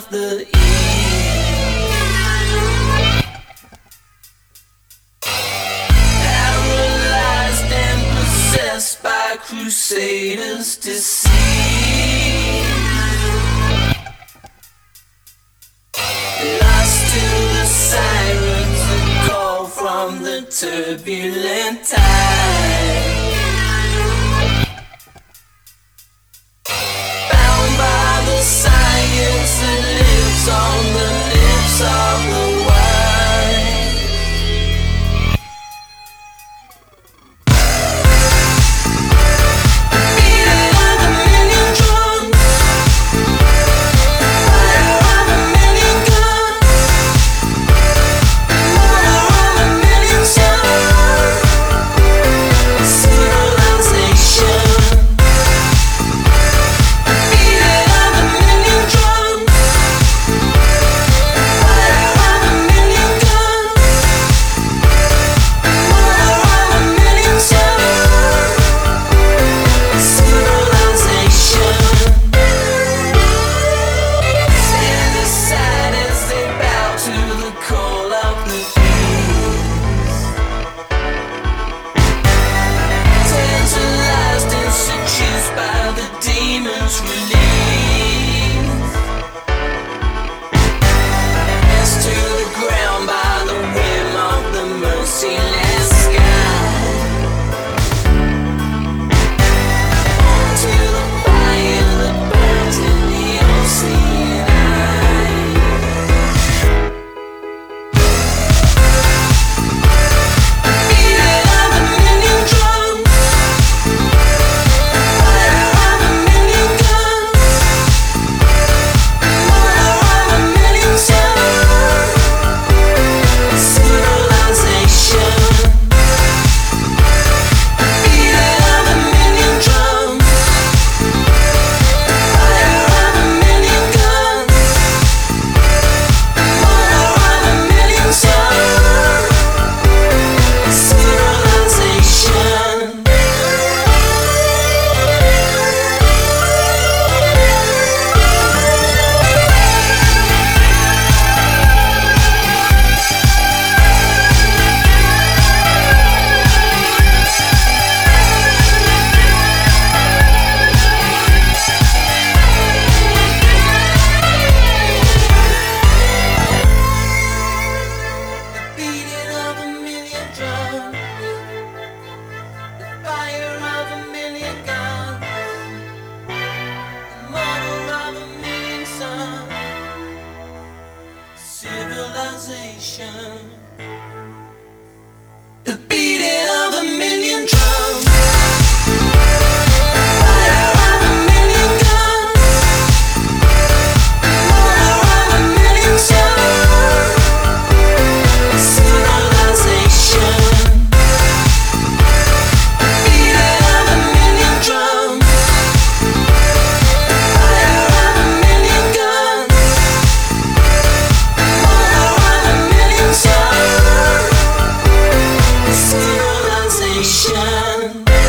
of the east. Paralyzed and possessed by crusaders to see. Lost to the sirens that call from the turbulent tide. Bound by the science that lives on the lips of the wild. The beating of a million drums. Fire of a million guns. Murder of a million sons. Civilization. The beating of a million drums. Fire of a million guns. Murder of a million sons. Civilization.